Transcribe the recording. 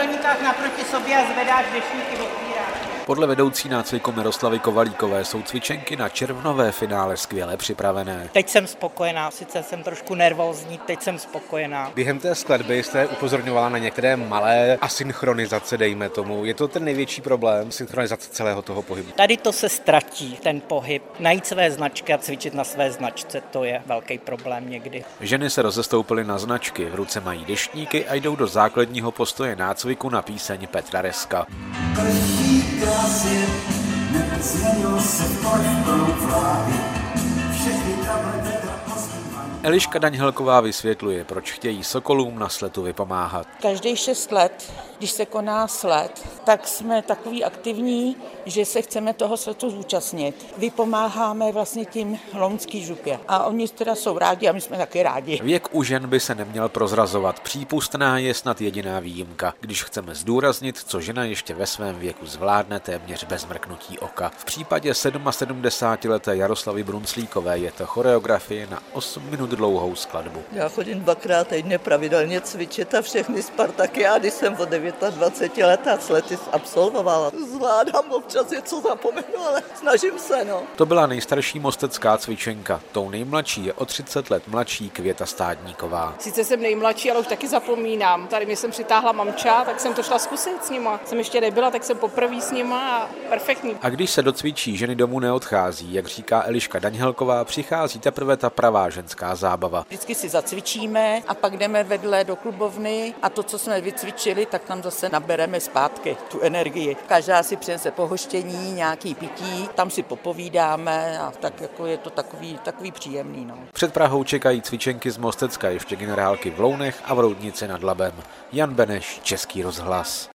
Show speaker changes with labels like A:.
A: trojúhelníkách naproti sobě a zvedáš deštníky, otvíráš.
B: Podle vedoucí nácviku Miroslavy Kovalíkové jsou cvičenky na červnové finále skvěle připravené.
A: Teď jsem spokojená, sice jsem trošku nervózní, teď jsem spokojená.
C: Během té skladby jste upozorňovala na některé malé asynchronizace, dejme tomu. Je to ten největší problém, synchronizace celého toho pohybu?
A: Tady to se ztratí, ten pohyb. Najít své značky a cvičit na své značce, to je velký problém někdy.
B: Ženy se rozestoupily na značky, v ruce mají deštníky a jdou do základního postoje nácviku na píseň Petra Reska. Eliška Daňhelková vysvětluje, proč chtějí sokolům na sletu vypomáhat.
D: Každých 6 let, když se koná sled, tak jsme takový aktivní, že se chceme toho sletu zúčastnit. Vypomáháme vlastně tím lounský župě. A oni teda jsou rádi a my jsme taky rádi.
B: Věk u žen by se neměl prozrazovat. Přípustná je snad jediná výjimka, když chceme zdůraznit, co žena ještě ve svém věku zvládne téměř bez mrknutí oka. V případě 77leté Jaroslavy Brunclíkové je to choreografie na 8 minut dlouhou skladbu.
E: Já chodím 2krát týdně pravidelně cvičit a všechny spartakiády jsem od 29 let a slety absolvovala. Zvládám občas něco zapomenu, ale snažím se, no.
B: To byla nejstarší mostecká cvičenka. Tou nejmladší je o 30 let mladší Květa Stádníková.
F: Sice jsem nejmladší, ale už taky zapomínám. Tady mě jsem přitáhla mamča, tak jsem to šla zkusit s nima. Jsem ještě nebyla, tak jsem poprvé s nima a perfektní.
B: A když se docvičí, ženy domů neodchází, jak říká Eliška Daňhelková, přichází teprve ta pravá ženská zábava.
D: Vždycky si zacvičíme a pak jdeme vedle do klubovny a to, co jsme vycvičili, tak tam zase nabereme zpátky tu energii. Každá si přinese pohoštění, nějaký pití, tam si popovídáme a tak jako je to takový příjemný. No.
B: Před Prahou čekají cvičenky z Mostecka, ještě generálky v Lounech a v Roudnici nad Labem. Jan Beneš, Český rozhlas.